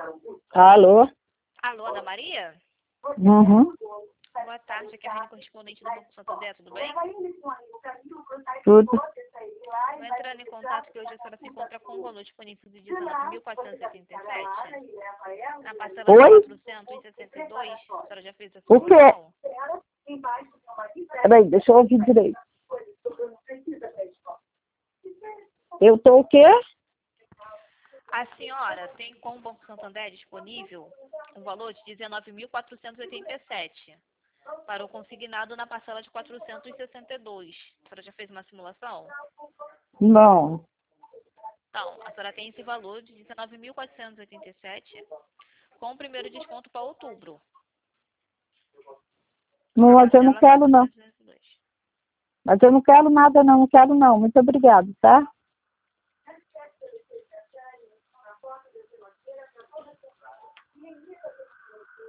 Alô? Alô, Ana Maria? Uhum. Boa tarde, aqui é a Rainha Correspondente do Banco Santander, tudo bem? Tudo. Estou entrando em contato que hoje a senhora se encontra com um valor disponível de 19.487. Na parcela de Oi? 462, a senhora já fez a O quê? simulação? Peraí, deixa eu ouvir direito. Eu tô o quê? A senhora tem com o Banco Santander disponível um valor de 19.487 para o consignado na parcela de 462. A senhora já fez uma simulação? Não. Então, a senhora tem esse valor de 19.487 com o primeiro desconto para outubro. Não, mas eu não quero não. 402. Mas eu não quero nada não, não quero não. Muito obrigado, tá?